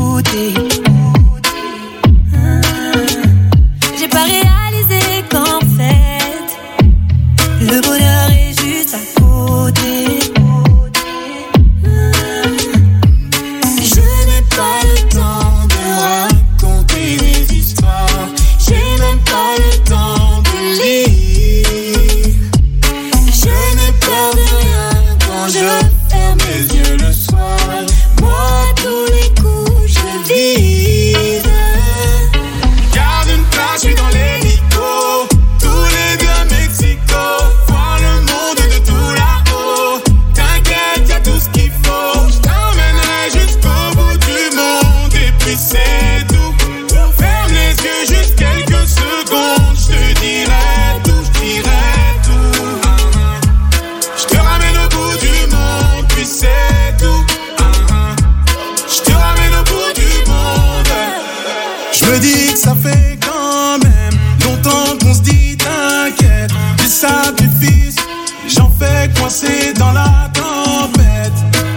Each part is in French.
goûter. J'ai pas réalisé qu'en fait, le bonheur est juste à côté. Je n'ai pas le temps de raconter des histoires. J'ai même pas le temps de lire. Je n'ai peur de rien quand je ferme les yeux le soir. Moi, tous les coups, je vise. Garde une place, je suis dans l'hélico. Tous les deux à Mexico. Voir le monde de tout là-haut. T'inquiète, y'a tout ce qu'il faut. Je t'emmènerai jusqu'au bout du monde. Et puis c'est tout. Ferme les yeux juste quelques secondes. Je te dirai tout, je dirai tout. Je te ramène au bout du monde. Puis c'est tout. Je te ramène au bout du monde. Je me dis que ça fait quand même longtemps qu'on se dit t'inquiète. Des sacrifices, j'en fais coincer dans la tempête.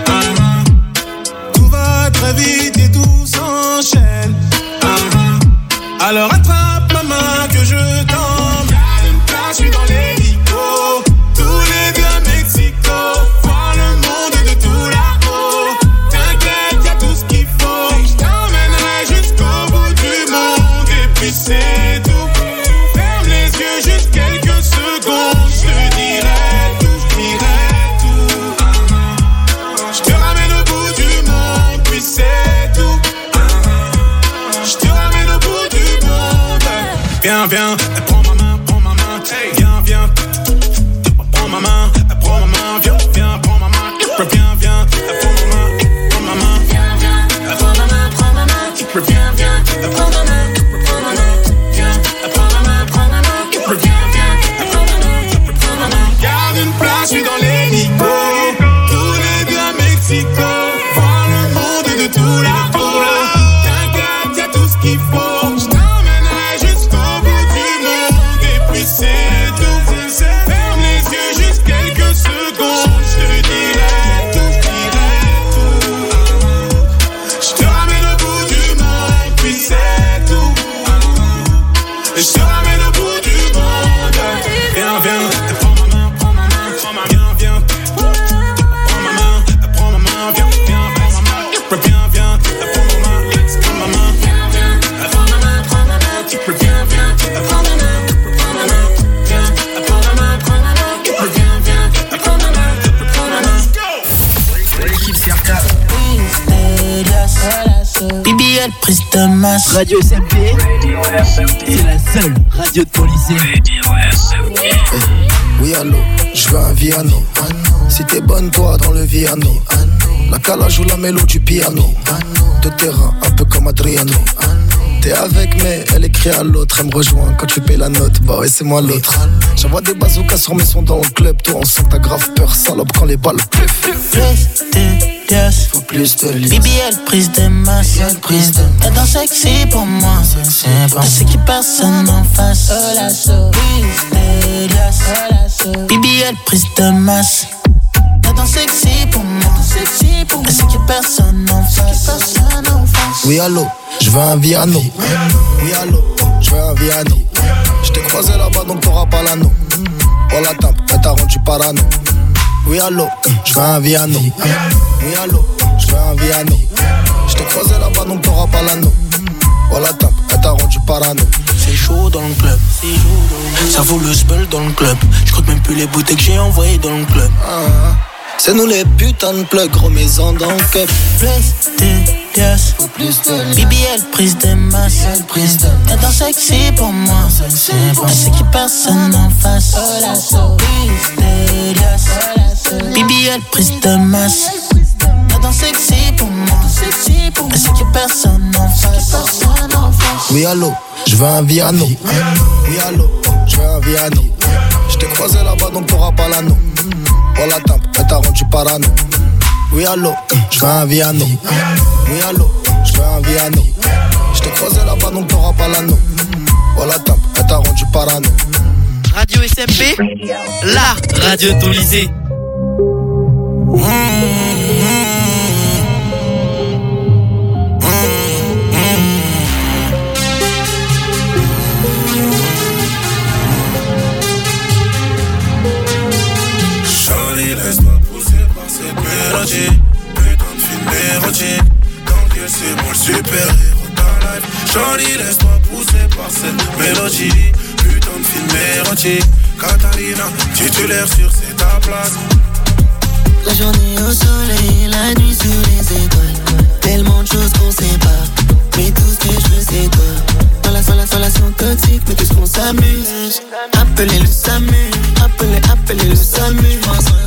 Tout va très vite et tout s'enchaîne. Alors attrape ma main que je t'emmène. Garde une place, je suis dans l'hélico. Tous les deux à Mexico. Voir le monde de tout là-haut. T'inquiète, y'a tout ce qu'il faut. Je t'emmènerai jusqu'au bout du monde. Et puis c'est tout. Ferme les yeux juste quelques secondes. Je te dirai tout, je dirai tout. Je te ramène au bout du monde. Puis c'est tout. Je te ramène au bout du monde. Viens, viens, prends ma main, hey. Viens, viens, prends ma main, viens, viens, prends ma main, viens, viens, prends ma main, prends ma main, viens, viens, prends ma main, viens, viens, prends ma main, viens, prends ma main, viens, viens, prends ma main. Garde une place, je suis dans l'hélico. Tous les deux à Mexico. Voir le monde de tout là-haut. T'inquiète, y'a tout ce qu'il faut. Je t'emmènerai jusqu'au bout du monde. Et puis c'est tout. Ferme les yeux juste quelques secondes. Je te dirai tout, je dirai tout. Je te ramène au bout du monde. Puis c'est tout. Je te ramène au bout du monde. Viens, viens, prends ma main, prends ma main, prends ma main, viens. Prends ma main, viens, viens, prends ma main, viens, viens, prends ma main, prends ma main, viens, viens, prends ma main, viens, viens, prends ma main, viens, prends ma main, viens, viens, prends ma main. L'équipe CRK. BBL prise de masse. Radio SMP. C'est la seule radio de ton lycée. Oui allô, je veux un Viano. Si t'es bonne toi dans le Viano. La cala joue la mélo du piano. De terrain, un peu comme Adriano. T'es avec mais elle écrit à l'autre. Elle me rejoint quand tu payes la note. Bah ouais c'est moi l'autre. J'envoie des bazookas sur mes sons dans le club. Toi on sent que t'as grave peur salope quand les balles pleuvent. Plus de liasses. Faut plus de liasses. BBL prise de masse. Elle danse sexy pour moi. Elle sait qu'il personne en face. Plus de liasses. BBL prise de masse. Elle danse sexy pour moi. Elle sait qu'il personne en face. Oui allô, je veux un Viano. Oui allô, je veux un Viano. Je t'ai croisé là-bas donc t'auras pas l'anneau. Oh la tempe, elle t'a rendu parano. Oui allô, je veux un Viano. Oui allô, je veux un Viano. Je t'ai croisé là-bas donc t'auras pas l'anneau. Oh la tempe, elle t'a rendu parano. C'est chaud dans le club. Ça vaut le sbeul dans le club. Je compte même plus les bouteilles que j'ai envoyées dans le club. C'est nous les putains de plugs, remets-en dans le cup. Plus de liasses. BBL prise de masse. Elle danse sexy pour moi. Elle sait qu'il personne en face. Plus de liasses. BBL prise de masse. Elle danse sexy pour moi. Elle sait qu'il personne en face. Oui allô, je veux un Viano. Oui allô, je veux un Viano. Je t'ai croisé là-bas donc t'auras pas l'anneau. Oh la tempe, elle t'a rendu parano. Oui allô, je veux un Viano. Oui allô, je veux un Viano. Je t'ai croisé là-bas donc t'auras pas l'anneau. Oh la tempe, elle t'a rendu parano. Radio SMP, la radio de ton lycée. super-héros ta life. Shorty, laisse-toi pousser par cette mélodie. Putain de film érotique. Katarina, titulaire sur c'est ta place. La journée au soleil, la nuit sous les étoiles. Tellement de choses qu'on sait pas, mais tout ce que je veux c'est toi. Dans la relation toxique, mais qu'est-ce qu'on s'amuse. Appelez le SAMU, appelez le SAMU.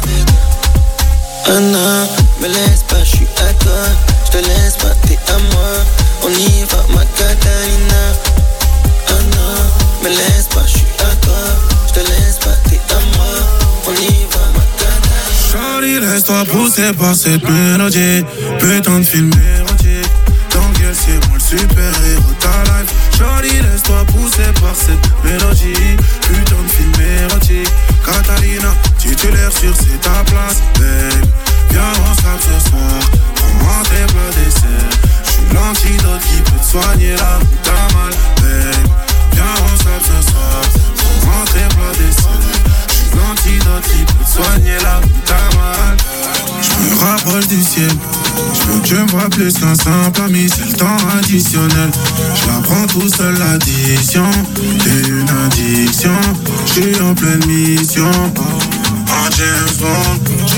Anna, me laisse pas, j'suis à toi. J'te laisse pas, t'es à moi. On y va, ma Catalina. Anna, me laisse pas, j'suis à toi. J'te laisse pas, t'es à moi. On y va, ma Catalina. Shorty, laisse-toi pousser par cette mélodie. Putain de film érotique. Dans quel c'est moi le super-héros ta life. Shorty, laisse-toi pousser par cette mélodie. Putain de film érotique. Catalina, titulaire sur c'est ta place. Babe, viens on se ce soir. Prends-moi tes plats dessert. J'suis l'antidote qui peut te soigner là où t'as mal. Babe, viens on se ce soir. Prends-moi tes plats dessert. J'suis l'antidote qui peut te soigner là où t'as mal. J'me rapproche du ciel. J'veux que tu me vois plus qu'un simple ami. C'est le temps additionnel. J'apprends tout seul l'addition. T'es une addiction. J'suis en pleine mission. En James Bond.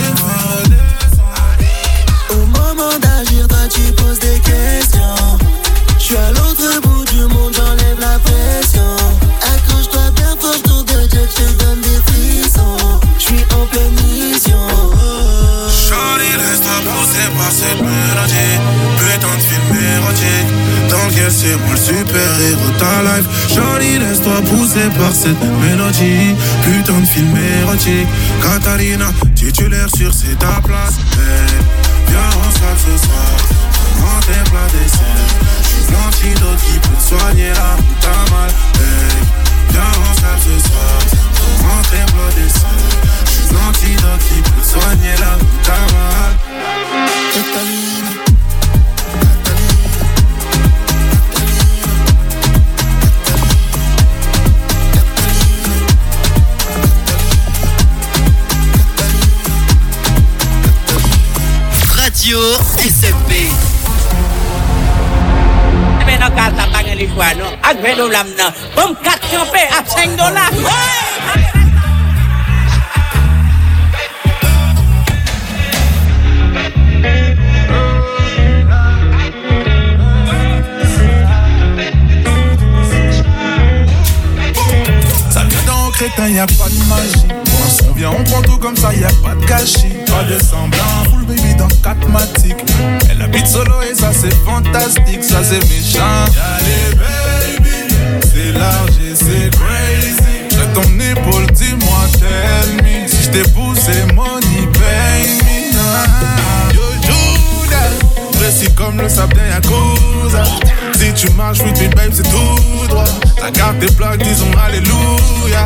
Au moment d'agir, toi tu poses des questions. J'suis à l'autre bout du monde, j'enlève la pression. Accroche-toi bien fort, tour de Dieu, je te donne des frissons. J'suis en pleine mission. Shorty, laisse-toi pousser par cette mélodie. Putain de film érotique. Dans lequel c'est moi le super-héros ta life. Shorty, laisse-toi pousser par cette mélodie. Putain de film érotique. Katarina, titulaire sur c'est ta place. Hey, viens on se lave ce soir. Prends tes plats dessert. J'suis l'antidote qui peut te soigner là où t'as mal. Hey, viens on se lave ce soir. Prends tes plats dessert. J'suis l'antidote qui peut te soigner là où t'as mal. Radio SMP. Mais non, quand ça pas les fois, non. À $20, non. Comme 4 campés à $5. Ça vient d'un crétin, y'a pas de magie. Quand on vient, on prend tout comme ça, y'a pas de gâchis. Pas de semblant, full baby dans 4 matiques. Elle habite solo et ça c'est fantastique, ça c'est méchant. Y'a les baby, c'est large et c'est crazy. De ton épaule, dis-moi, tell me. Si j't'ai poussé, money, pay me. Yo, Judas, précis comme le sable d'un Yakuza. Si tu marches with me, babe, c'est tout droit. La carte est plaque, disons alléluia.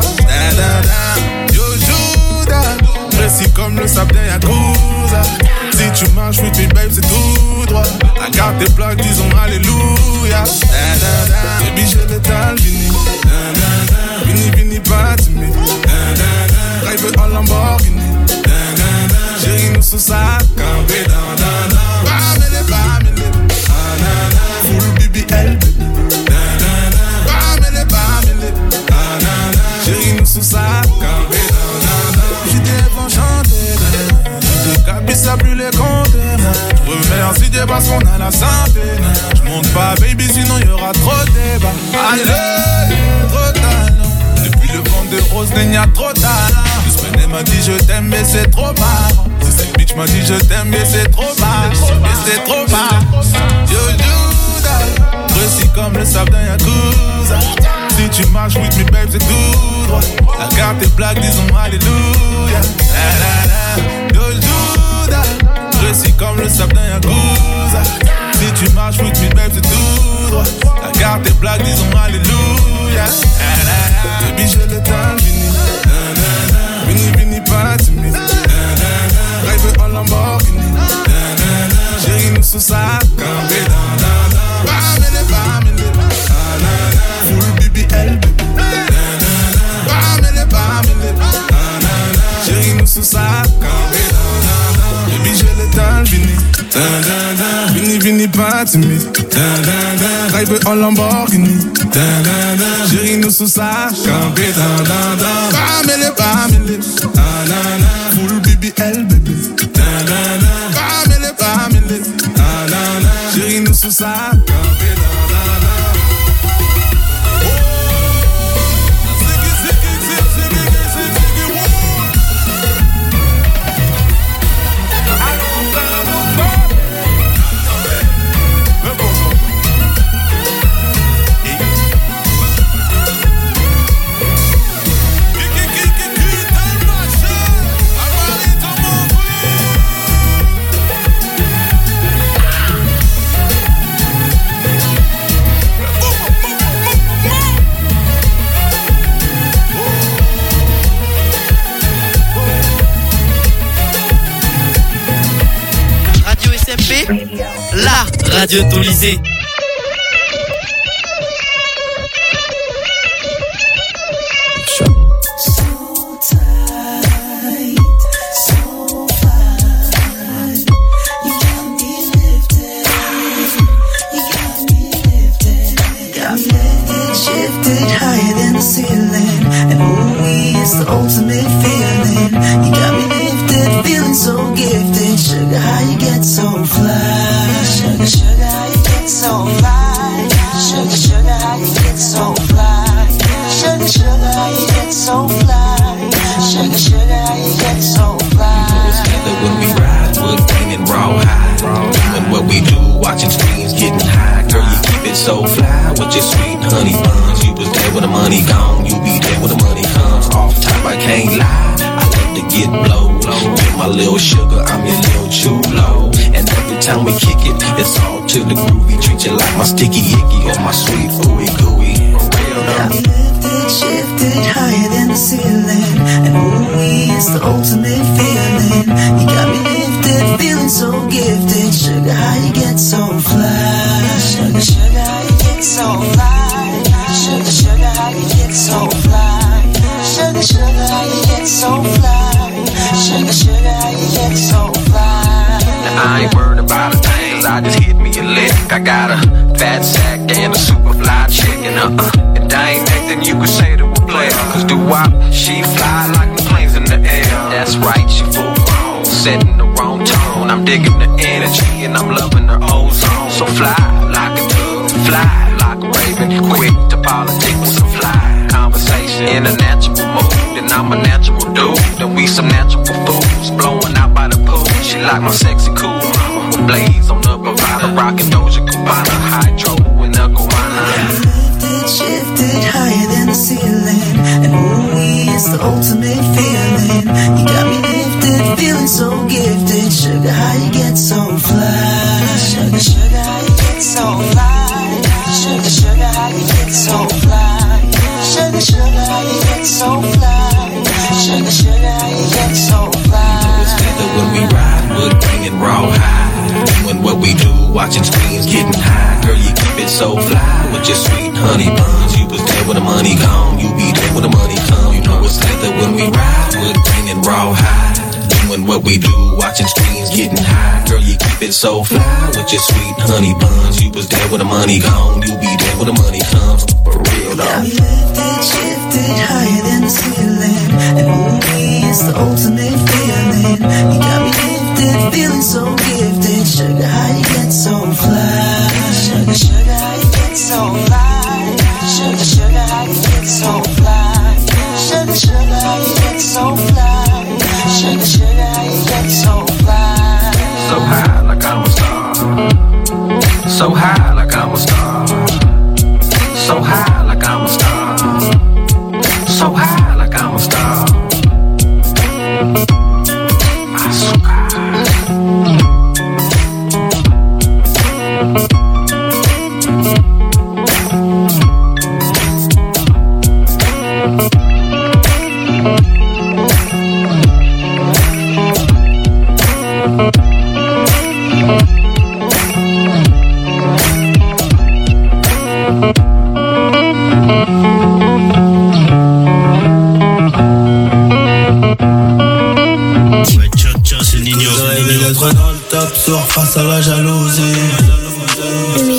Yo, Judas, précis comme le sable d'un Yakuza. Si tu marches with me, babe, c'est tout droit. La carte est plaque, disons alléluia. Baby, j'ai le tal, vini. Vini, vini, pas timide. Drive en Lamborghini. Chérie, nous sous sa campé. Bamele, bamele. Full BBL. Bamele, bamele. Chérie, nous sous sa campé. J'étais enchanté. J'étais capissa plus les comptes. Remercie Dieu parce qu'on a la santé. J'monte pas baby sinon y'aura trop de débat. Allez, trop talent. Depuis le vent de rose il y a trop talent. Le semaine m'a dit je t'aime mais c'est trop marrant. Si cette bitch m'a dit je t'aime mais c'est trop marrant. Mais c'est trop marrant. Yo Judas, précis comme le sable d'un Yakuza. Si tu marches with me babe c'est tout droit. La carte est plaque disons alléluia. Yo Judas, précis comme le sable d'un Yakuza. Si tu marches with me babe c'est tout droit. La carte est plaque disons alléluia. Baby j'ai le temps fini. Vini vini pas timide. Rêve en Lamborghini. Chérie nous sous sa campé. Bamele bamele. Full BBL. Bamele bamele. Chérie nous sous sa campé. Baby j'ai le temps fini. Vini vini pas timide. Drive en Lamborghini. Chérie, nous sous sa campé. Pamele, pamele. Full BBL, baby. Pamele, pamele. Chérie, nous sous sa campé. La radio de ton lycée. Shifted higher than the ceiling, and ooh, it's the ultimate feeling. You got me lifted, feeling so gifted. Sugar, how you get so fly? Sugar, sugar, how you get so fly? Sugar, sugar, how you get so fly? Sugar, sugar, how you get so fly? Sugar, sugar, how you get so fly? Together when we ride, we're bringing raw high. Doing what we do, watching screens getting high. Girl, you keep it so fly with your sweet honey buns. You was there when the money gone, you be there when the money comes. Off top, I can't lie, I love to get blow. You're my little sugar, I'm your little chulo. And every time we kick it, it's all to the groovy. Treat you like my sticky icky or my sweet ooey gooey. Got me lifted, shifted higher than the ceiling, and ooh, it's the ultimate feeling. You got me lifted, feeling so gifted. Sugar, how you get so fly? Sugar, sugar, how you get so fly? Sugar, sugar, how you get so fly? Sugar, sugar, how you get so fly? Sugar, sugar, how you get so fly? Now I ain't worried about a thing, cause I just hit me a lick. I got a fat sack and a super fly chicken, and I ain't nothing you could say to a player. Cause do-wop, she fly like the planes in the air. That's right, she full grown, setting the wrong tone. I'm digging the energy and I'm loving her ozone. So fly like a dove, fly like a raven. Quick to politic with some fly conversation. In a natural mood, and I'm a natural dude. And we some natural fools, blowing out by the pool. She like my sexy cool mama with blades on the Bravada. Rockin' Doja Cubana, hydro and a guana. Shifted higher than the ceiling, and ooh, it's the ultimate feeling. You got me lifted, feeling so gifted. Sugar, how you get so fly? Sugar, sugar, how you get so fly? Sugar, sugar, how you get so fly? Sugar, sugar, how you get so fly? Sugar, sugar, how you get so fly? Together when we ride, we're bringing raw high. Doing what we do, watching screens getting high. Girl, you keep it so fly with your sweet honey buns. You was there when the money gone, you be there when the money come. You know it's together when we ride, we're bringing raw high. Doing what we do, watching screens getting high. Girl, you keep it so fly with your sweet honey buns. You was there when the money gone, you be there when the money comes. For real though. Got me lifted, shifted higher than the ceiling, and ooh, it's the ultimate feeling. You got me lifted, feeling so gifted. Sugar, how you get so fly? Sugar, sugar, how you get so fly? Sugar, sugar, how you get so fly? Sugar, sugar, how you get so fly? Sugar, sugar, how you get so fly? So high like I'm a star. So high like I'm a star. So high like I'm a star. So high like I'm a star.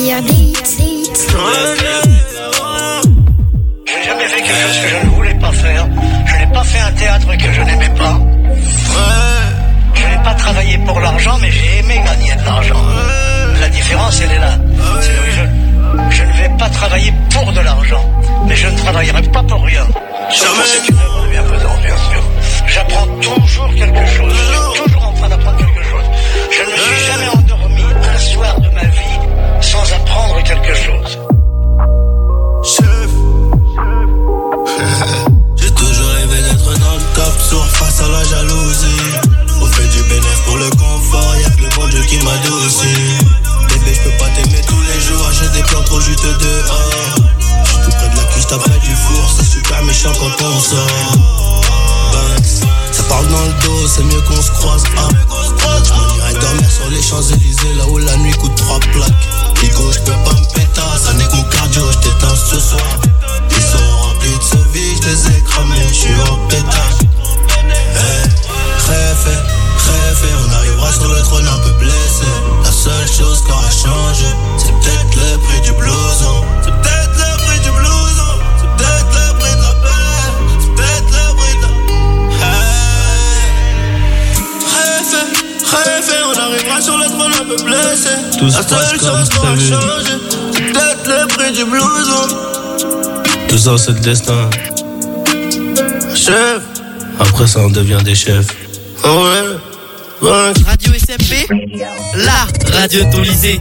meilleurs beats. Je n'ai jamais fait quelque chose que je ne voulais pas faire. Je n'ai pas fait un théâtre que je n'aimais pas. Je n'ai pas travaillé pour l'argent, mais j'ai aimé gagner de l'argent. La différence, elle est là. C'est que je ne vais pas travailler pour de l'argent, mais je ne travaillerai pas pour rien. Sauf que c'est une œuvre de bienfaisance, bien sûr. J'apprends toujours quelque chose. Je suis toujours en train d'apprendre quelque chose. Je ne me suis jamais endormi un soir de ma vie sans apprendre quelque chose. Chef. J'ai toujours rêvé d'être dans le top, sourd face à la jalousie. On fait du bénéfice pour le confort, y'a que le bon Dieu qui m'adoucit. Bébé, je peux pas t'aimer tous les jours, j'ai des plans trop juste dehors. J'suis tout près de la cuisse, t'as près du four, c'est super méchant quand on sort. Ça parle dans le dos, c'est mieux qu'on se croise. Je m'en irai dormir sur les Champs-Élysées, là où la nuit coûte 3 plaques. Nico, je peux pas me péter, ça n'est que mon cardio, je t'éteins ce soir. Ils sont remplis de sauvis, je les ai cramés, je suis en pétage. Rêve, on arrivera sur le trône un peu blessé. La seule chose qui aura changé, c'est peut-être le prix du blouson. C'est peut-être le prix du blouson. C'est peut-être le prix de la paix. C'est peut-être le prix de la... Rêve, on arrivera sur le trône un peu blessé. Tout la seule chose qui aura changé, c'est peut-être le prix du blouson. Tout ça c'est le destin. Chef. Après ça on devient des chefs. Ouais. Radio SMP, la radio de ton lycée.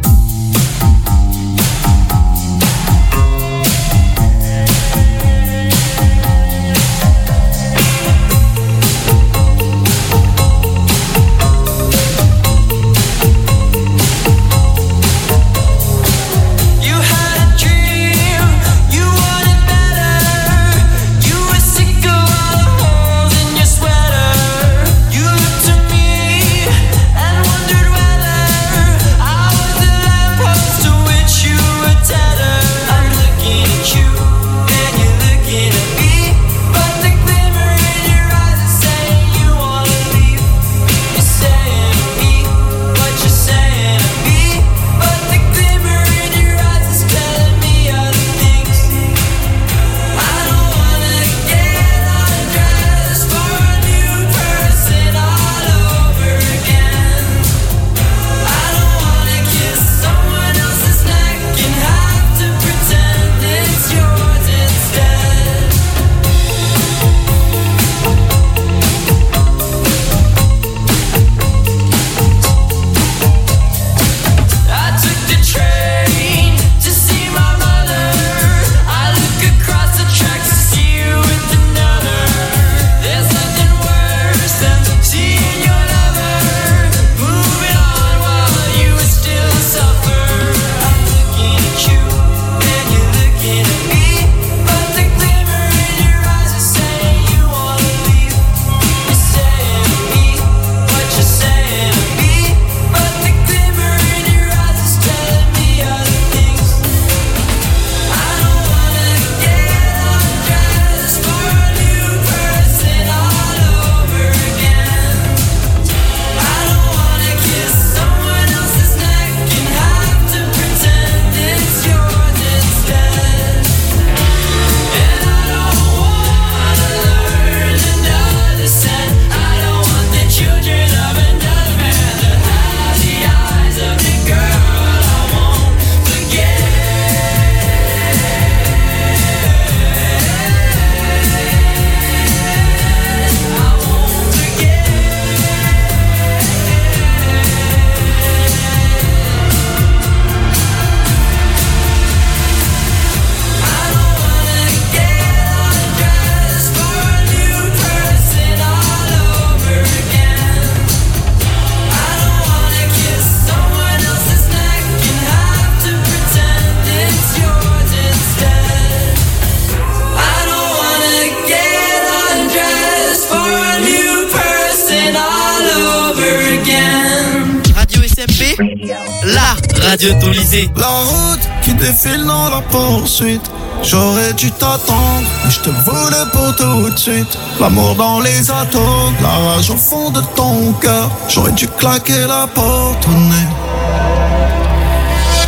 Radio de ton lycée. La route qui défile dans la poursuite. J'aurais dû t'attendre, mais je te voulais pour tout de suite. L'amour dans les atomes, la rage au fond de ton cœur. J'aurais dû claquer la porte au nez.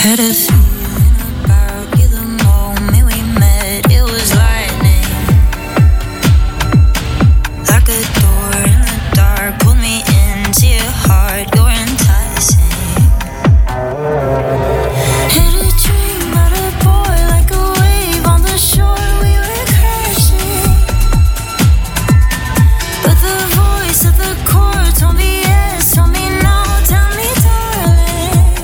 Had a feeling about you the moment we met. It was lightning, like a door in the dark. Pulled me into your heart. You're enticing. Had a dream about a boy like a wave on the shore. We were crashing, but the voice of the chord told me yes, told me no, tell me darling.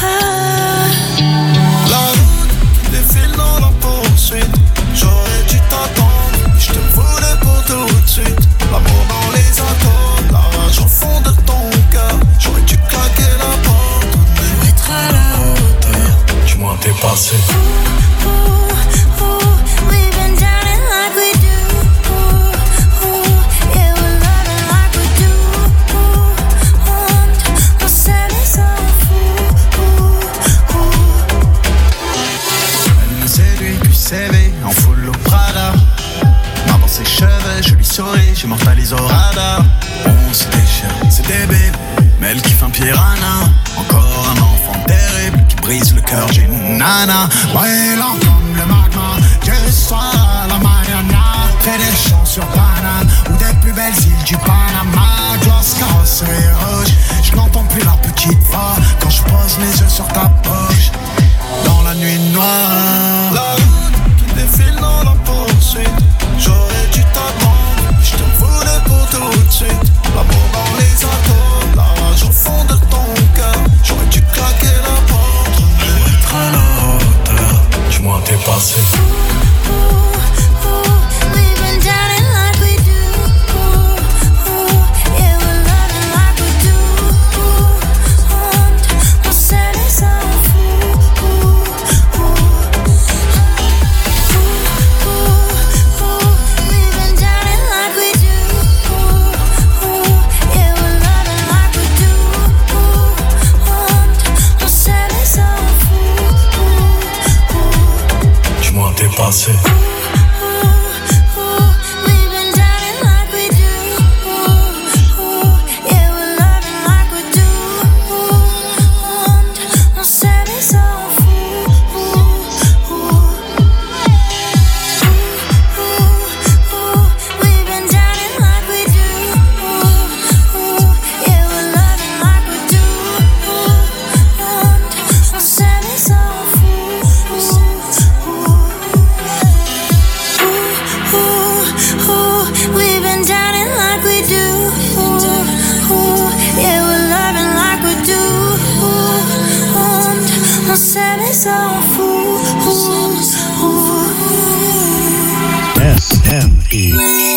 La route qui défile dans la poursuite. J'aurais dû t'attendre, mais je te voulais pour tout de suite. L'amour dans les atomes, la rage au fond de ton cœur. J'aurais dû claquer la porte, mais être à la hauteur. Dis-moi t'es passé. We've been down and like we do. Yeah, we're loving like we do. On s'aime et s'en Elle me séduit, puis CV, en full au Prada. Main dans ses cheveux, je lui souris, j'immortalise au radar. On se déchire, c'est débile, mais elle kiffe un piranha. Encore un enfant terrible qui brise le cœur d'une nana. Brûlant comme le magma, que ce soit la mañana. Fais des chants sur banane ou des plus belles îles du Panama. Gloss, carrosserie rouge, je n'entends plus la petite voix quand je pose mes yeux sur ta poche. Dans la nuit noire, la route qui défile dans la poursuite. J'aurais dû t'attendre, je te voulais pour tout de suite. L'amour dans les atomes, la rage au fond de ton cœur. J'aurais dû claquer la porte, mais être à la hauteur. Dis-moi t'es passé. we've been down and like we do. Yeah, we're loving like we do. On s'aime et s'en We've been down and like we do. Yeah, we're loving like we do. On s'aime et s'en Dis-moi t'es passé. We've been down and like we do. Yeah, we're loving like we do. On s'aime et s'en We've been down and like we do. Yeah, we're loving like we do. On s'aime et s'en We've been down and like we do. Yeah, we're loving like we do. On s'aime et s'en fout. SME.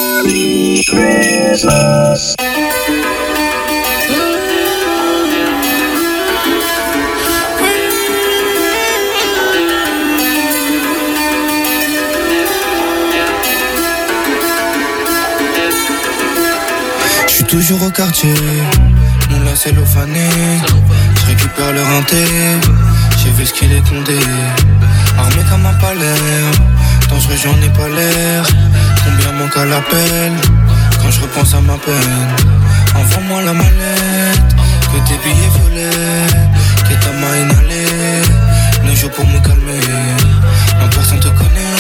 J'suis toujours au quartier, mon lacet cellophane. J'récupère le rinté, j'ai vu ce qu'il est condé. Armé comme un palais, dangereux j'en ai pas l'air. Combien manque à l'appel, quand je repense à ma peine. Envoie-moi la mallette, que tes billets violets, que ta main inhalée. Ne joue pour me calmer, non personne te connaît,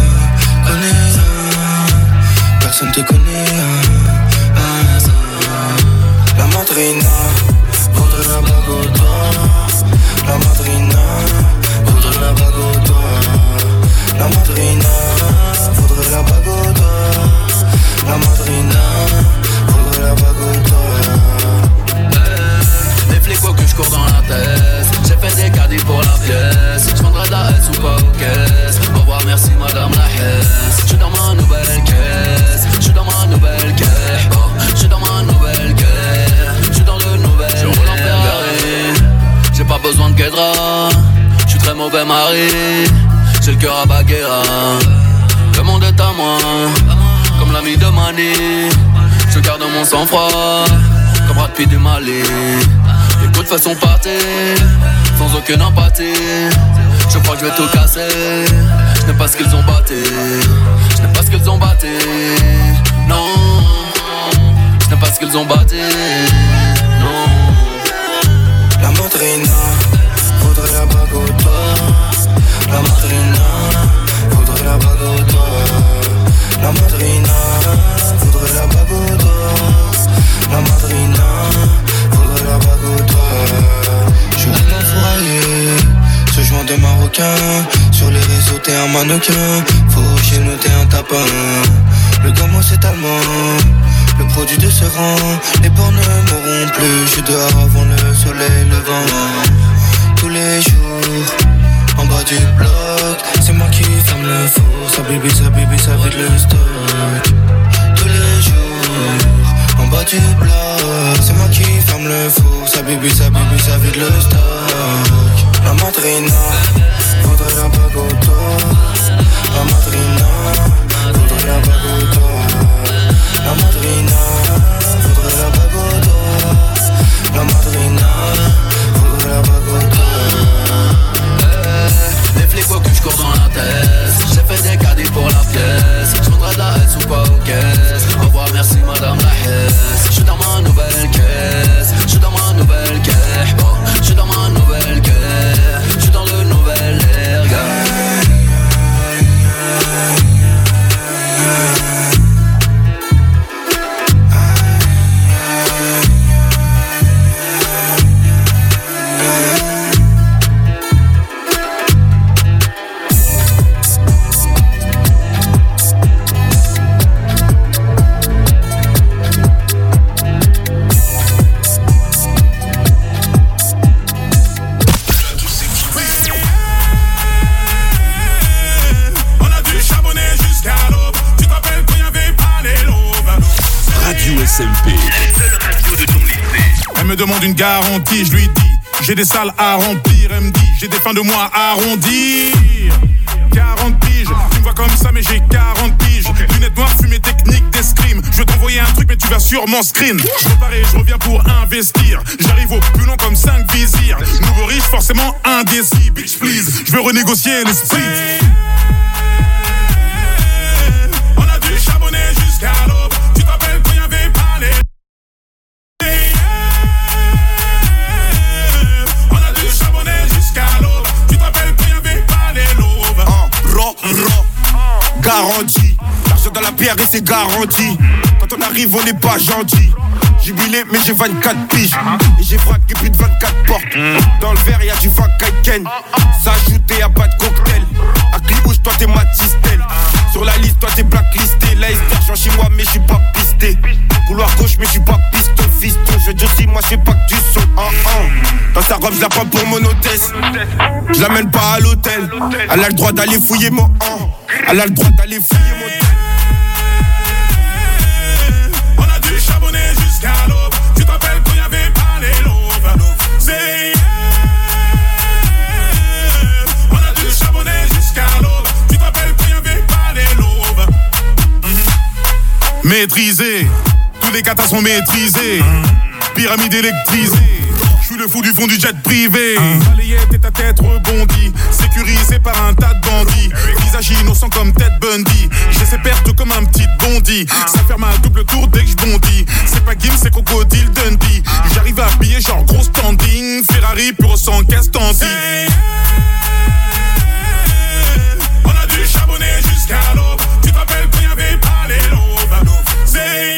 personne te connaît. La madrina voudrait la bague au doigt. La madrina voudrait la bague au doigt. La madrina voudrait la bague au doigt. La madrina voudrait la bague au doigt. Les flics faut que je cours dans la tête. J'ai fait des caddies pour la pièce. Je vendrai de la S ou pas aux caisses. Au revoir, merci madame la Hesse. J'suis dans ma nouvelle caisse. J'suis dans ma nouvelle caisse. J'suis dans ma nouvelle caisse. J'suis dans le nouvel. Je roule en Ferrari. J'ai pas besoin de guédra. J'suis très mauvais mari. J'ai le cœur à Baguera. Le monde est à moi. Comme l'ami de Mani. Je garde mon sang-froid. Comme Brad Pitt du Mali. Les coups de façon pâtée, sans aucune empathie. Je crois que je vais tout casser. Je n'ai pas ce qu'ils ont batté. Je n'ai pas ce qu'ils ont batté. Non, je n'ai pas ce qu'ils ont batté. Non. La madrina voudrait la bague au requin. Sur les réseaux t'es un mannequin. Faut chez nous t'es un tapin. Le gamin c'est allemand. Le produit de ce rang. Les porcs ne mourront plus. Je suis dehors avant le soleil levant. Tous les jours en bas du bloc, c'est moi qui ferme le four. Ça baby, ça vide le stock. Tous les jours en bas du bloc, c'est moi qui ferme le four. Ça baby, ça vide le stock. La madrina voudrait un bagoto. La madrina voudrait un bagoto. La madrina voudrait un bagoto. La madrina voudrait un bagoto. Les flics faut que je cours dans la tête. J'ai fait des caddies pour la pièce. Je voudrais de la S ou pas aux caisses. Au revoir, merci madame la hesse. Je suis dans ma nouvelle caisse. Je suis dans ma nouvelle caisse. Je suis dans ma nouvelle caisse. Je suis dans le nouvel air. SMP. Elle me demande une garantie, je lui dis j'ai des salles à remplir. Elle me dit j'ai des fins de mois à arrondir. 40 piges, tu me vois comme ça mais j'ai 40 piges. Lunettes noires, fumée technique d'escrime. Je vais t'envoyer un truc mais tu vas sûrement screen. Je repars et je reviens pour investir. J'arrive au plus long comme 5 vizirs. Nouveau riche, forcément indécis. Bitch please, je veux renégocier les splits. On a dû charbonner jusqu'à l'aube. Tu t'appelles quand y'avait pas les... On a dû charbonner jusqu'à l'aube. Tu t'appelles quand y'avait pas les l'aube. Garantie, l'argent dans la pierre et c'est garanti. Quand on arrive on n'est pas gentil. Jubilé mais j'ai 24 piges. Et j'ai frappé plus de 24 portes. Dans le verre y'a du Vakaken. Ça ajouté y'a pas de cocktail. À Cliouche toi t'es Matistel. Sur la liste toi t'es blacklisté. La Esther j'en chez moi mais j'suis pas pisté. Couloir gauche mais j'suis pas piston. Fiston je dis aussi moi j'fais pas que du son. Dans sa robe j'la prends pour mon hôtesse. J'lamène pas à l'hôtel. Elle a le droit d'aller fouiller mon Elle a le droit d'aller fouiller mon On a dû charbonner jusqu'à l'aube. Tu t'appelles quand y'avait pas les l'aube. C'est On a dû charbonner jusqu'à l'aube. Tu t'appelles quand y'avait pas les l'aube. Maîtrisé, tous les katas sont maîtrisés. Pyramide électrisée. Je suis le fou du fond du jet privé. Balayé tête à tête rebondi. Sécurisé par un tas de bandits. Visage innocent comme Ted Bundy. J'ai ses pertes comme un petit bondi. Ça ferme à double tour dès que je bondis. C'est pas Gims, c'est Crocodile Dundee. J'arrive à habiller genre gros standing. Ferrari pur sang Castandi. On a dû charbonner jusqu'à l'aube. Tu t'appelles quand y'avait pas les l'aube. C'est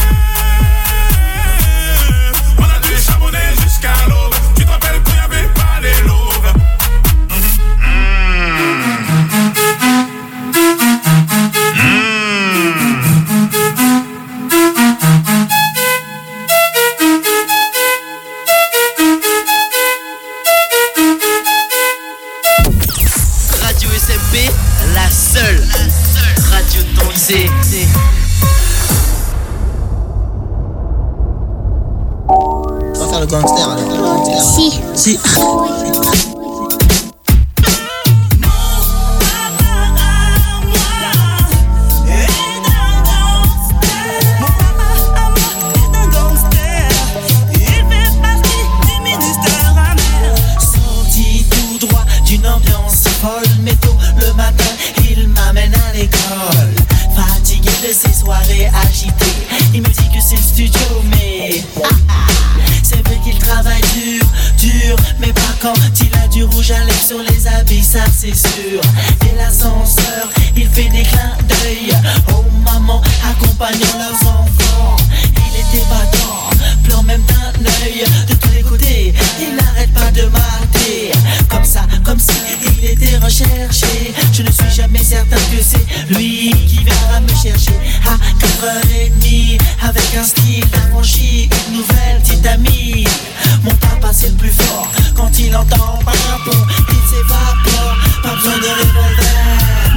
On a dû charbonner jusqu'à l'aube. Tu t'appelles quand y'avait pas les l'aube. Radio SMP, la seule radio de ton lycée. Tu vas faire le gangster là. Si. Sorti tout droit d'une ambiance folle, métaux le matin, il m'amène à l'école. Fatigué de ces soirées agitées. Il me dit que c'est le studio, mais c'est vrai qu'il travaille dur, mais pas quand il a du rouge à lèvres sur les habits, ça c'est sûr. Et l'ascenseur, il fait des clins d'œil aux mamans accompagnant leurs enfants. Il était battant, pleure même d'un œil de tous les côtés. Il n'arrête pas de mater, comme ça, comme si il était recherché. Je ne suis jamais certain que c'est lui qui viendra me chercher à 4h30 avec un style affranchi, une nouvelle petite amie. Mon papa c'est le plus fort, quand il entend un pont, il s'évapore, pas besoin de revolver.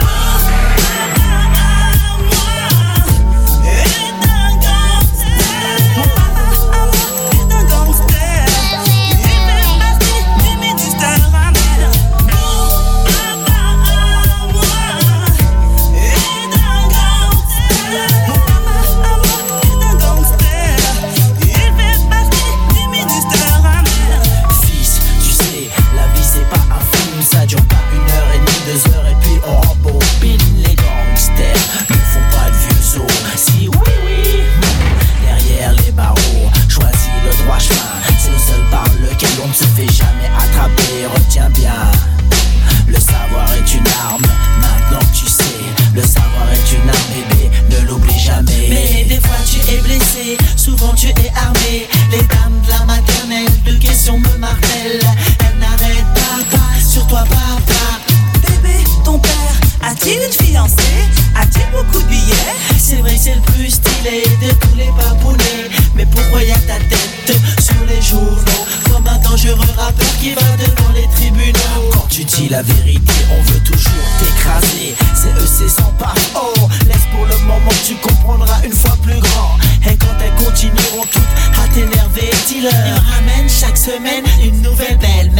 Ça dure pas 1h30, 2 heures et puis on rembobine. Les gangsters ne font pas de vieux os. Si oui, derrière les barreaux, choisis le droit chemin. C'est le seul par lequel on ne se fait jamais attraper. Retiens bien, le savoir est une arme. Maintenant que tu sais, le savoir est une arme, bébé, ne l'oublie jamais. Mais des fois tu es blessé, souvent tu es armé. Les dames de la maternelle, de questions me martèlent. Elles n'arrêtent pas sur toi papa. Bébé, ton père a-t-il une fiancée? A-t-il beaucoup de billets? C'est vrai c'est le plus stylé de tous les papounets. Mais pourquoi y'a ta tête sur les journaux comme un dangereux rappeur qui va devant les tribunaux? Quand tu dis la vérité, on veut toujours t'écraser. C'est eux, c'est sans part. Oh, laisse pour le moment, tu comprendras une fois plus grand. Et quand elles continueront toutes à t'énerver, dis-leur, ils me ramènent chaque semaine une nouvelle belle-mère.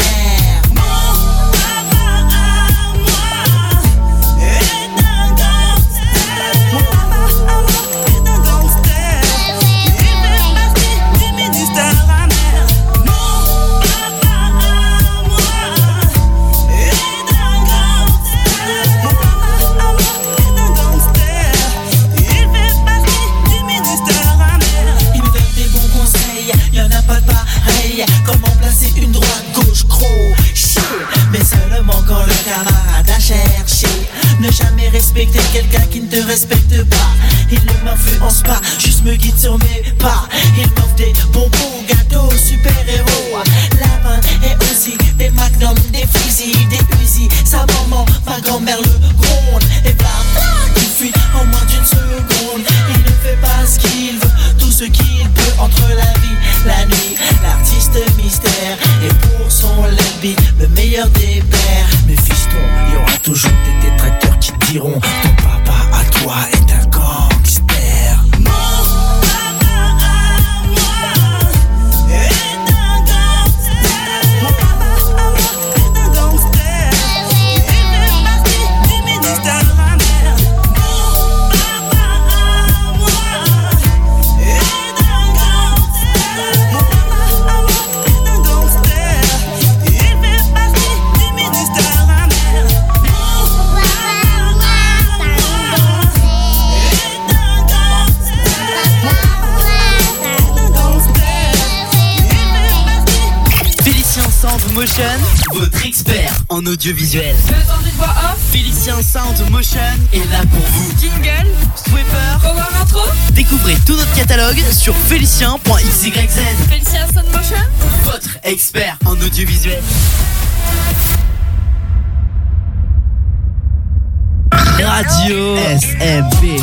Comment placer une droite, gauche, crochet? Mais seulement quand le camarade a cherché. Ne jamais respecter quelqu'un qui ne te respecte pas. Il ne m'influence pas, juste me guide sur mes pas. Il m'offre des bonbons, gâteaux, super-héros. Lapin et aussi des magnums, des fusils, des Uzi. Sa maman, ma grand-mère le gronde. Et bla il fuit en moins d'une seconde. Il ne fait pas ce qu'il veut, tout ce qu'il peut entre la vie, la nuit. L'artiste mystère et pour son lobby, le meilleur des pères. Mais fiston, il y aura toujours des détracteurs qui diront ton papa à toi est un gangster. Motion, votre expert en audiovisuel. Besoin d'une voix off? Félicien Sound Motion est là pour vous. Jingle, Sweeper, power intro. Découvrez tout notre catalogue sur félicien.xyz. Félicien Sound Motion, votre expert en audiovisuel. Radio SMP.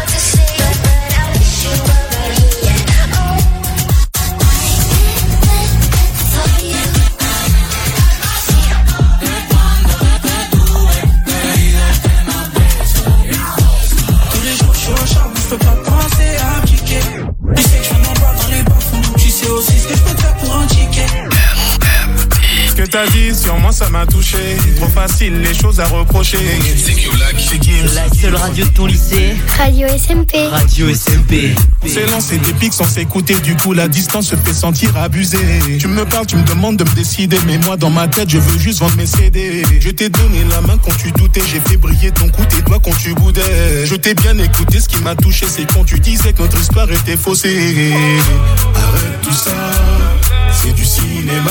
T'as dit sur moi ça m'a touché. Trop facile les choses à reprocher. C'est Gims. La seule radio de ton lycée. Radio SMP. Radio SMP. On s'est lancé des pics sans s'écouter, du coup la distance se fait sentir abusée. Tu me parles, tu me demandes de me décider, mais moi dans ma tête je veux juste vendre mes CD. Je t'ai donné la main quand tu doutais, j'ai fait briller ton cou, tes doigts quand tu boudais. Je t'ai bien écouté, ce qui m'a touché c'est quand tu disais que notre histoire était faussée. Arrête tout ça, c'est du cinéma.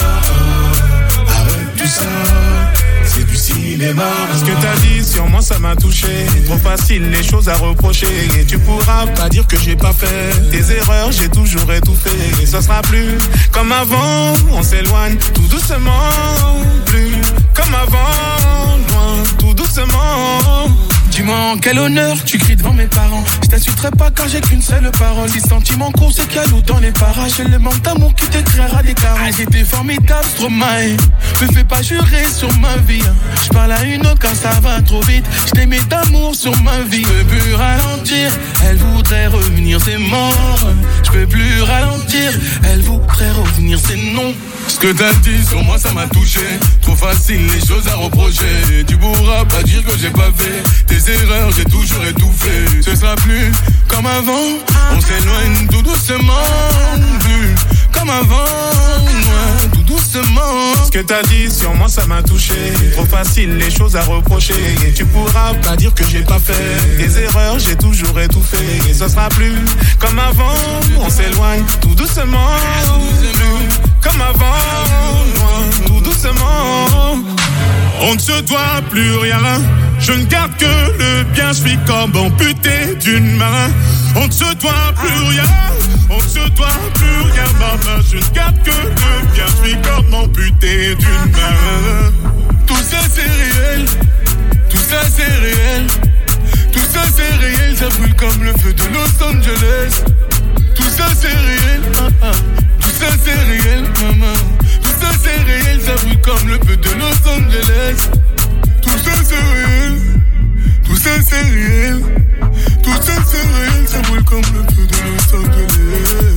Arrête tout ça, c'est du cinéma. Ce que t'as dit sur moi ça m'a touché. Trop facile les choses à reprocher. Et tu pourras pas dire que j'ai pas fait tes erreurs, j'ai toujours étouffé. Et ça sera plus comme avant. On s'éloigne tout doucement. Plus comme avant. Loin tout doucement. Dis-moi en quel honneur tu cries devant mes parents. Je t'insulterai pas car j'ai qu'une seule parole. Les sentiments courts c'est qu'il y a loup dans les parages. C'est le manque d'amour qui t'écrira des carences. Ah, j'étais formidable, Stromae. Me fais pas jurer sur ma vie. Je parle à une autre car ça va trop vite. Je t'aimais d'amour sur ma vie. Je peux plus ralentir, elle voudrait revenir, c'est mort. Je peux plus ralentir, elle voudrait revenir, c'est non. Ce que t'as dit sur moi ça m'a touché. Trop facile les choses à reprocher. Tu pourras pas dire que j'ai pas fait tes erreurs, j'ai toujours étouffé. Ce sera plus comme avant. On s'éloigne tout doucement. Plus comme avant. Ouais, tout doucement. Ce que t'as dit sur moi ça m'a touché. Trop facile les choses à reprocher. Et tu pourras pas dire que j'ai pas fait tes erreurs, j'ai toujours étouffé. Et ce sera plus comme avant. On s'éloigne tout doucement. Plus comme avant. Loin tout doucement. On ne se doit plus rien. Je ne garde que le bien. Je suis comme amputé d'une main. On ne se doit plus rien. On ne se doit plus rien, maman. Je ne garde que le bien. Je suis comme amputé d'une main. Tout ça c'est réel. Tout ça c'est réel. Tout ça c'est réel. Ça brûle comme le feu de Los Angeles. Tout ça c'est réel. Tout ça c'est réel, maman. Tout ça c'est réel. Ça brûle comme le feu de Los Angeles. Tout ça c'est réel. Tout ça c'est réel. Tout ça c'est réel. Ça brûle comme le feu de Los Angeles.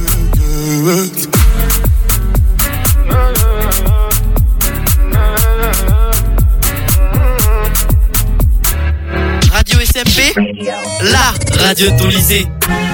Radio SMP, la radio de ton lycée.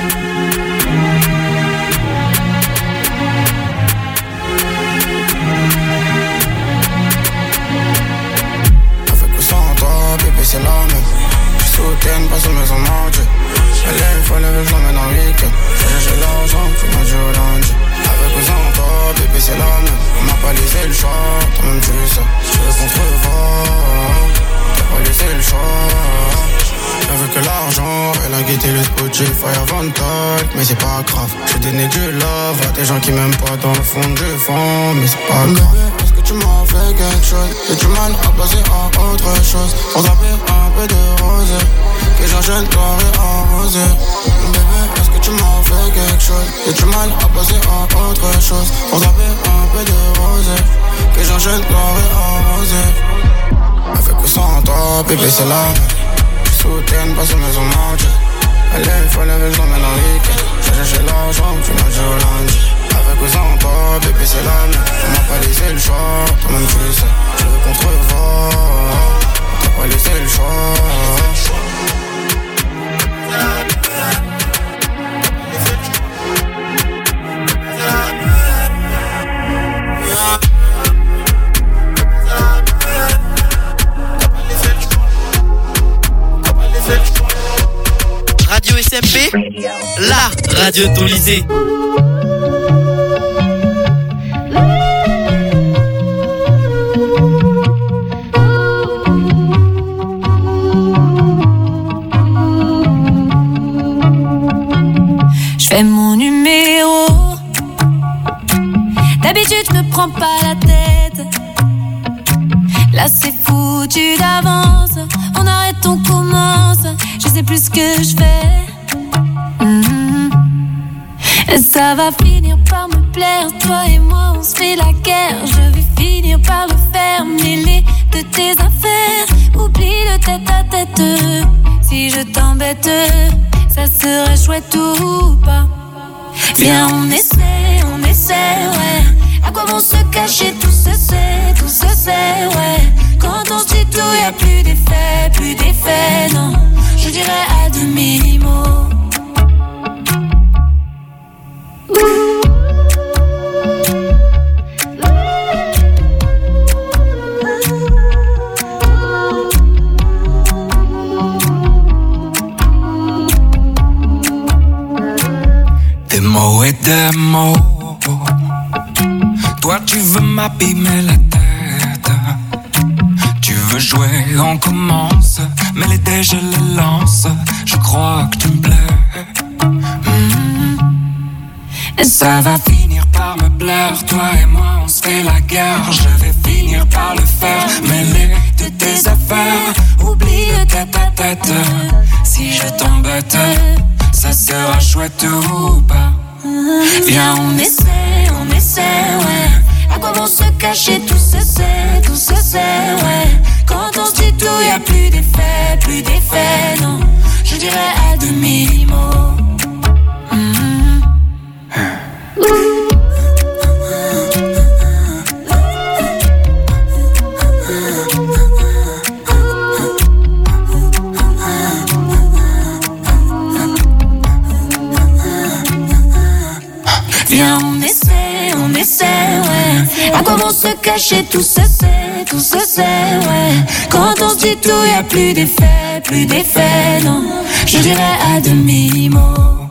C'est la même. Je soutiens pas sur mes emmerdes. Elle est une fois levé, je l'emmène en week-end. J'ai l'argent, puis moi je lundi. Avec ou sans toi, bébé c'est la même. On m'a pas laissé le choix, toi-même tu sais. Je veux qu'on se revoie, t'as pas laissé le choix. Elle veut que l'argent, elle a guetté le Spotify avant de talk, mais c'est pas grave. J'ai donné du love à des gens qui m'aiment pas dans le fond du fond, mais c'est pas grave. Est-ce que tu m'as fait quelque chose? Et tu m'as à passer à autre chose. On s'appelle un peu de rose, que j'enchaîne soirée arrosée. Bébé, est-ce que tu m'as fait quelque chose? Et tu m'as à passer à autre chose. On s'appelle un peu de rose, que j'enchaîne soirée arrosée. Avec ou sans toi, bébé c'est là. Soutienne pas sur mes hommages. Elle est folle avec j'en mène en week-end. J'ai cherché l'argent, puis moi je lundi. Avec ou sans toi, bébé c'est la même. On m'a pas laissé le choix, toi-même tu le sais. Je veux qu'on te revoie, t'as pas laissé le choix. Radio SMP, la radio de ton lycée. Je fais mon numéro. D'habitude je me prends pas la tête. Là c'est foutu d'avance. On arrête, on commence. Je sais plus ce que je fais. Et ça va finir par me plaire. Toi et moi on se fait la guerre. Je vais finir par le faire. Mêler de tes affaires. Oublie le tête à tête. Si je t'embête, ça serait chouette ou pas. Viens on essaie, ouais. À quoi bon se cacher, tout se sait, ouais. Quand on se dit tout, y'a plus d'effet, non. Je dirais à demi-mot. des mots. Toi tu veux m'abîmer la tête. Tu veux jouer, on commence. Mais les dés je les lance. Je crois que tu me plais. Ça va finir par me plaire. Toi et moi on se fait la guerre. Je vais finir par le faire. Mêler de tes affaires. Oublie le tête à tête. Si je t'embête, ça sera chouette ou pas. Viens on essaie, ouais. À quoi vont se cacher tout ce c'est, ouais. Quand on se dit tout y'a plus d'effet, non. Je dirais à demi-mot. Viens on essaie, ouais. À quoi vont se cacher tout ce c'est, ouais. Quand on se dit tout y'a plus d'effet, non. Je dirais à demi-mot.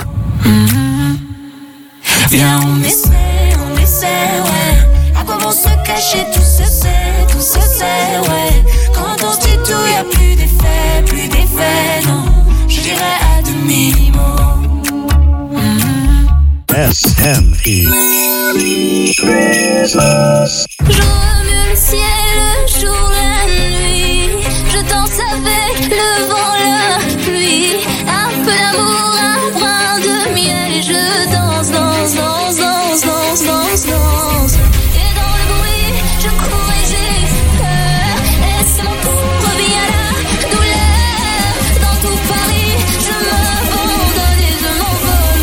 Viens on essaie, ouais. À quoi vont se cacher tout ce c'est, ouais. Quand on se dit tout y'a plus d'effet, non. Je dirais à demi-mot. SME. Je remue le ciel, le jour, la nuit. Je danse avec le vent, la pluie. Un peu d'amour, un brin de miel. Et je danse. Et dans le bruit, je cours et j'ai peur. Et c'est mon tour, reviens la douleur. Dans tout Paris, je m'abandonne et je m'envole.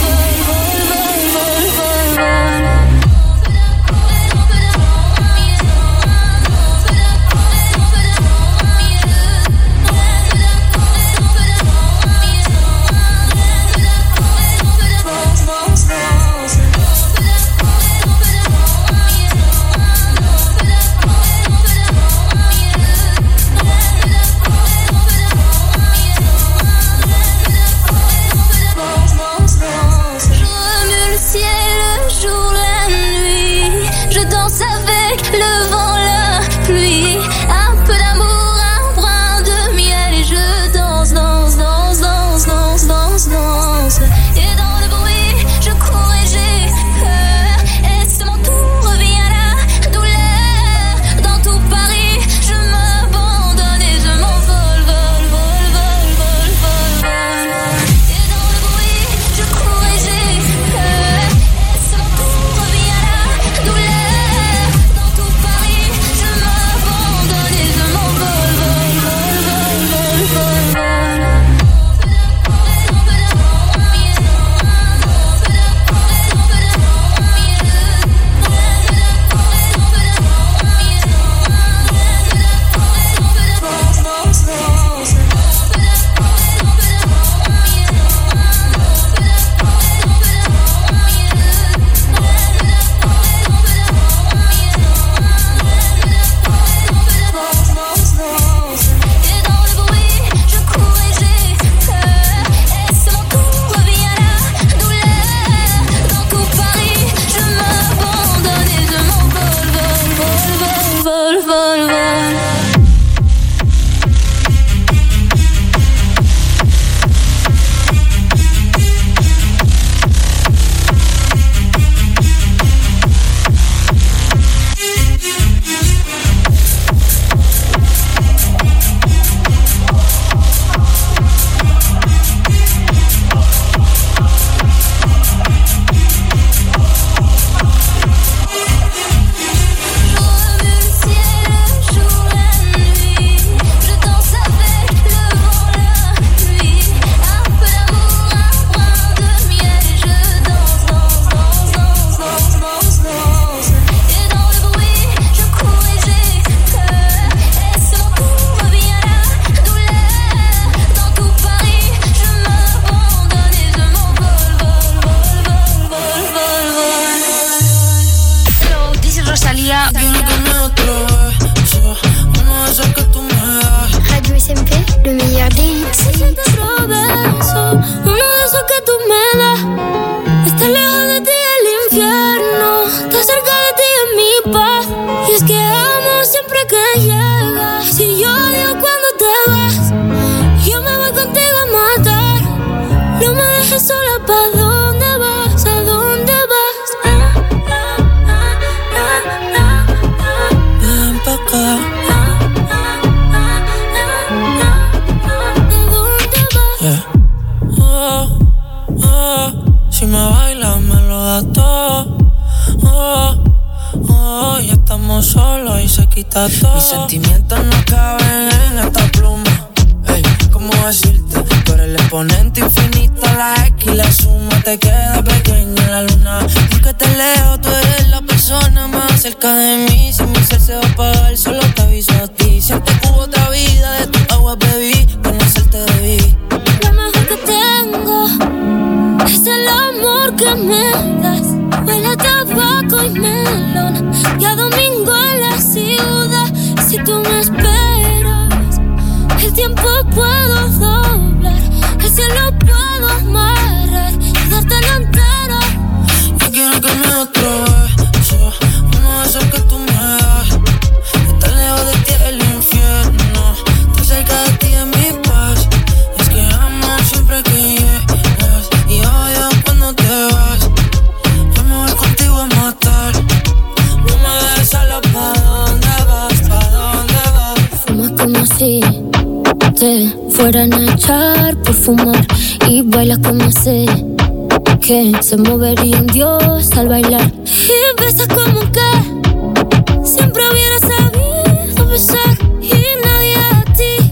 quita todo. Mis sentimientos no caben en esta pluma. Ey, ¿cómo decirte? Tú eres el exponente infinito, la X y la suma te queda pequeña en la luna. Porque te leo, tú eres la persona más cerca de mí. Si mi ser se va a apagar, solo te aviso a ti. Siento que hubo otra vida, de tu agua bebí, conocerte debí. Lo mejor que tengo es el amor que me das. Huele a tabaco y melón, y a domingo en la ciudad. Si tú me esperas, el tiempo puedo doblar, el cielo puedo amarrar y dártelo entero. Yo quiero que me des otro beso, uno de esos que tú me das. Estar lejos de ti es el infierno, estar cerca de ti es mi paz. Es que amo siempre que llegas y odio cuando te vas. Yo me voy contigo a matar, no me dejes sola. ¿Pa' dónde vas? ¿Pa' dónde vas? Fumas como si te fueran a echar por fumar, y bailas como sé que se movería un dios al bailar, y besas como que siempre hubiera sabido besar, y nadie a ti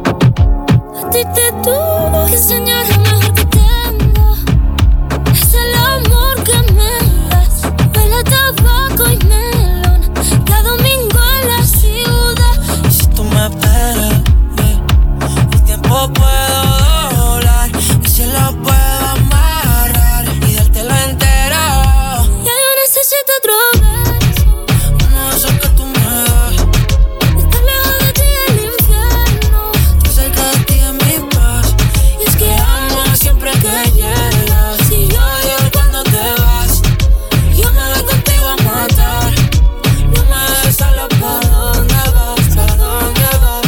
te tuvo que enseñar. Lo mejor que tengo es el amor que me das. Huele a tabaco y melón, cada domingo en la ciudad. Y si tú me esperas, el tiempo puedo doblar, el cielo puedo amarrar y dártelo entero. Ya yo necesito otro beso, uno de esos que tú me das. estar lejos de ti es el infierno, Estar cerca de ti es mi paz. Y es que amo siempre que llegas y odio cuando te vas. Yo me voy contigo a matar, no me dejes sola. ¿Pa' dónde vas? ¿Pa' dónde vas?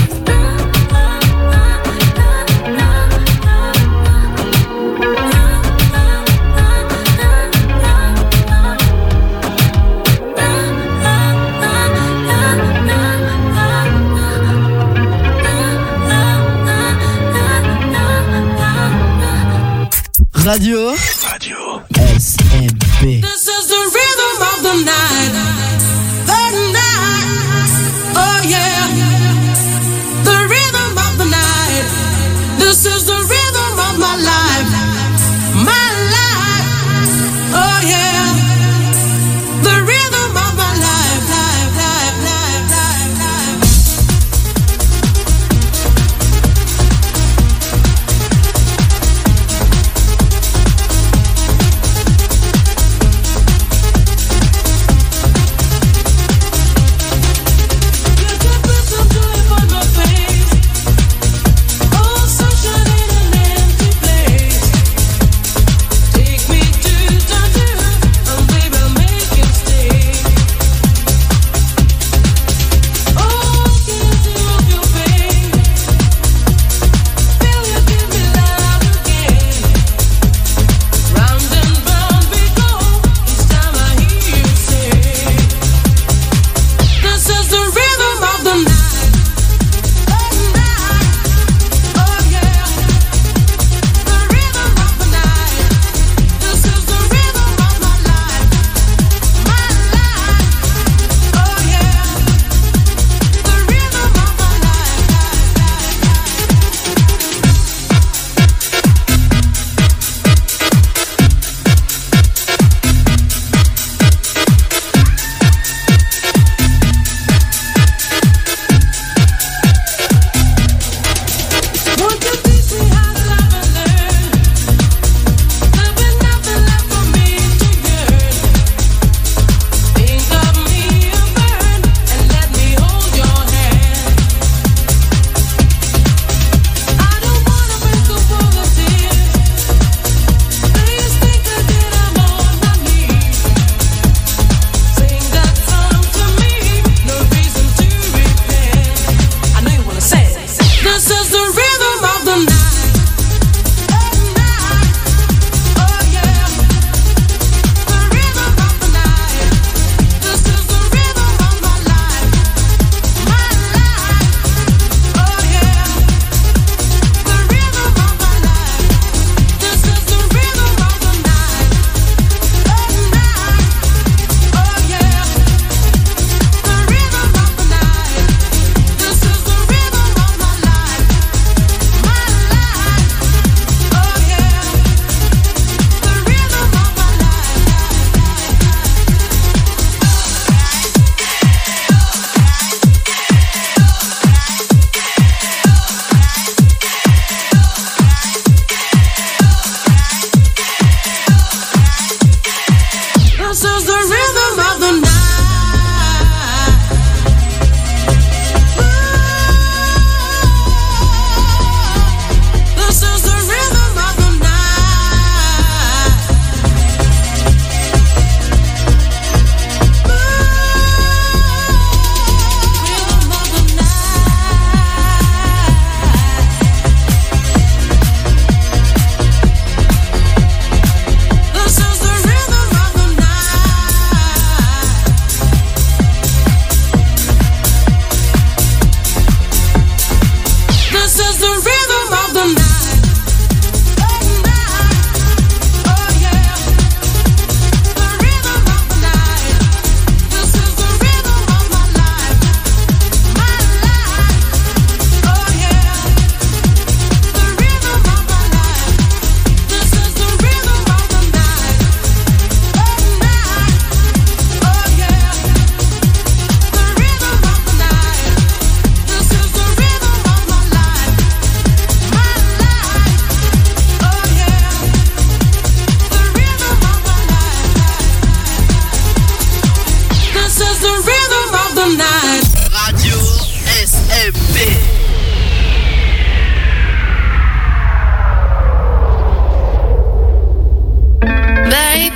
Radio SMP. This is the rhythm of the night. The night. Oh yeah. The rhythm of the night. This is the rhythm of my life. My life. Oh yeah. The rhythm of my life. Life, life, life, life, life.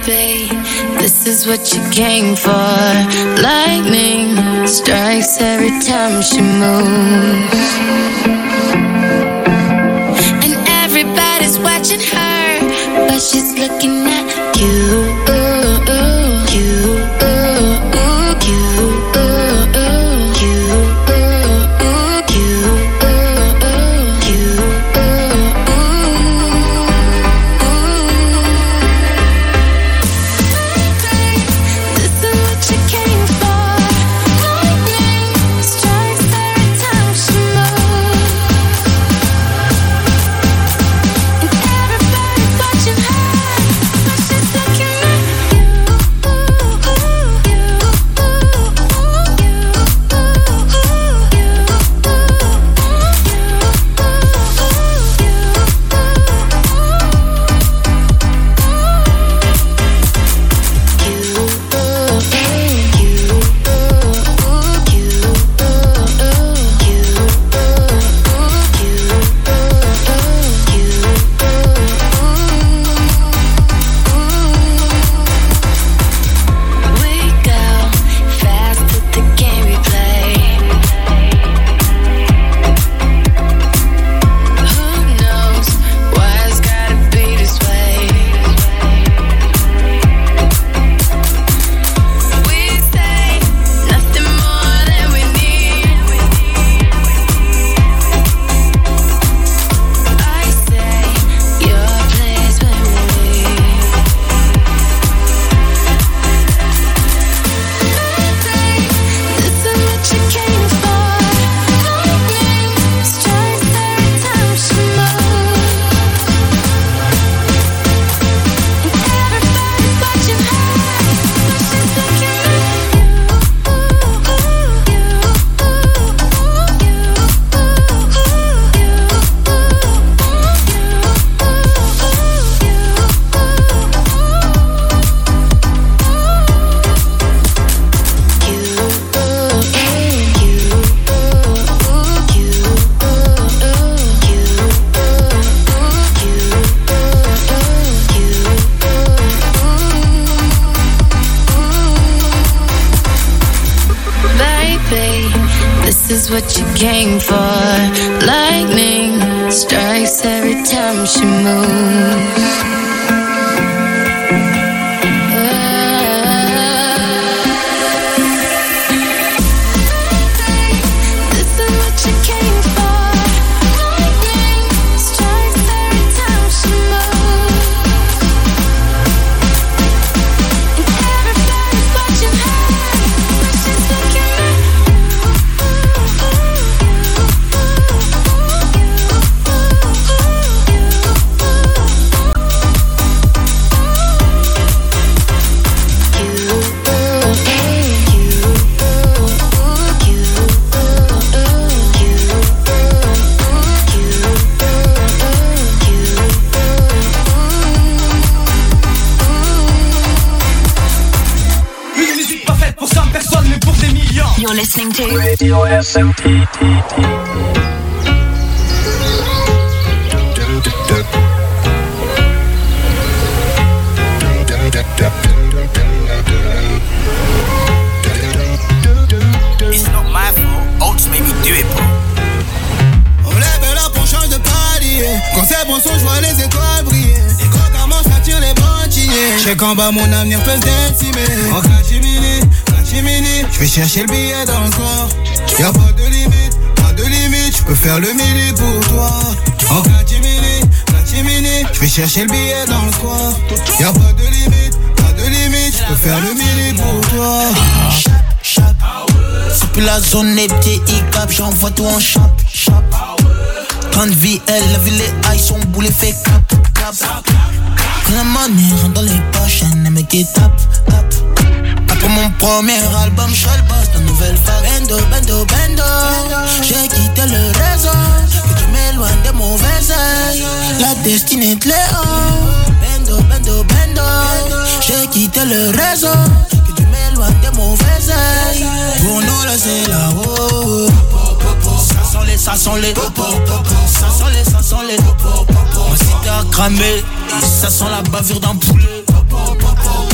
Baby, this is what you came for. Lightning strikes every time she moves, and everybody's watching her, but she's looking at you. What you came for. Lightning strikes every time she moves. You're listening to Radio SMP. It's not my fault. Oats made me do it, bro. On lève la pour change de palier. Quand c'est bon son, je vois les étoiles briller. Les coques à manche m'attirent les bandillés. Je sais qu'en bas mon avenir peut se décimer. En catimini, je vais chercher le billet dans le corps. Y'a pas de limite, je peux faire le mili pour toi. En catimini, je vais chercher le billet dans le square. Y'a pas de limite, je peux faire le mili pour toi. Chap, c'est plus la zone, les petits hiccups, j'envoie tout en chap. 30 VL, la ville les high, son boulet fait clap. La monnaie rentre dans les poches, un mec qui tape. Pour mon premier album, Shell Boss, la nouvelle vague. Bendo. J'ai quitté le réseau, que tu m'éloignes des mauvaises ailes. La destinée de Léo. Bendo. J'ai quitté le réseau, que tu m'éloignes des mauvaises ailes. Pour nous là c'est là-haut. Ça sent les. Ma cité a cramé, et ça sent la bavure d'un poulet.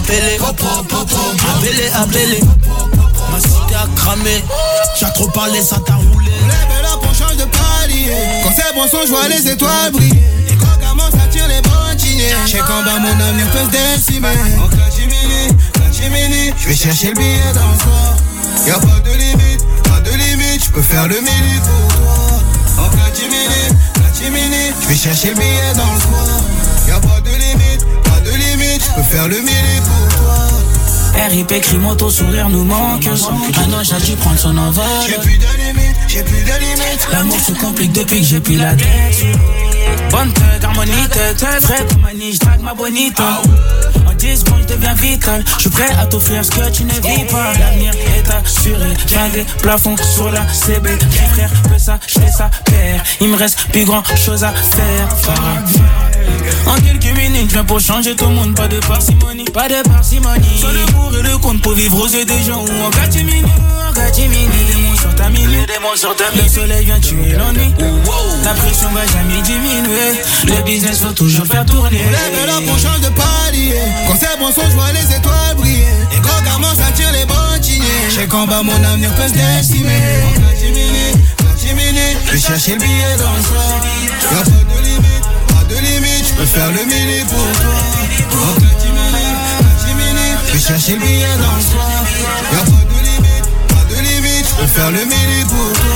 Appelez. Ma cité a cramé, j'ai trop parlé, ça t'a roulé. Lève la on change de palier. Quand c'est bon son, je vois les étoiles briller. Et quand commence à tirer les bantiniers, je sais qu'en bas mon avenir peut se décimer. En catimini, je vais chercher le billet dans le soir. Y'a pas de limite, je peux faire le mili pour toi. En catimini, je vais chercher le billet dans le soir. Y'a pas de limite, je peux faire le mili pour toi. RIP écrit moto, sourire nous manque. Maintenant j'ai dû prendre son envol. J'ai plus de limite. L'amour se complique depuis que j'ai plus la tête. Bonne tête, harmonie tête. Vrai comme Annie, j'drague ma bonita. En 10 secondes je deviens vital. Je suis prêt à t'offrir ce que tu ne vis pas. L'avenir est assuré. J'ai des plafonds sur la CB. Mes frères peut s'acheter sa paire. Il me reste plus grand chose à faire. En quelques minutes, je viens pour changer tout le monde. Pas de parcimonie. Soit le pour et le compte pour vivre aux yeux des gens. Ou en catimini. Les démons sur ta minute. Le soleil vient tuer l'ennui. La pression va jamais diminuer. Le business faut toujours faire tourner. Lève là pour change de palier. Quand c'est bon son, je vois les étoiles briller. Et quand commence à tirer les bantiniers, je sais qu'en bas mon avenir peut se décimer. En catimini, je vais chercher le billet dans le soir. Y'a pas de limite, je peux faire le mili pour toi. En catimini, je vais chercher le billet dans le soir. Y'a pas de limite, je peux faire le mili pour toi.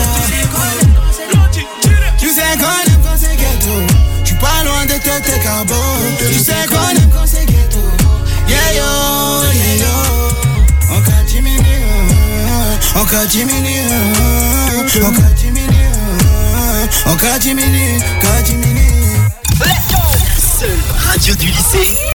Tu sais qu'on aime quand c'est ghetto. J'suis pas loin de tes carbos. Tu sais qu'on aime quand c'est ghetto. Yeah yo. En catimini. Seule radio du lycée.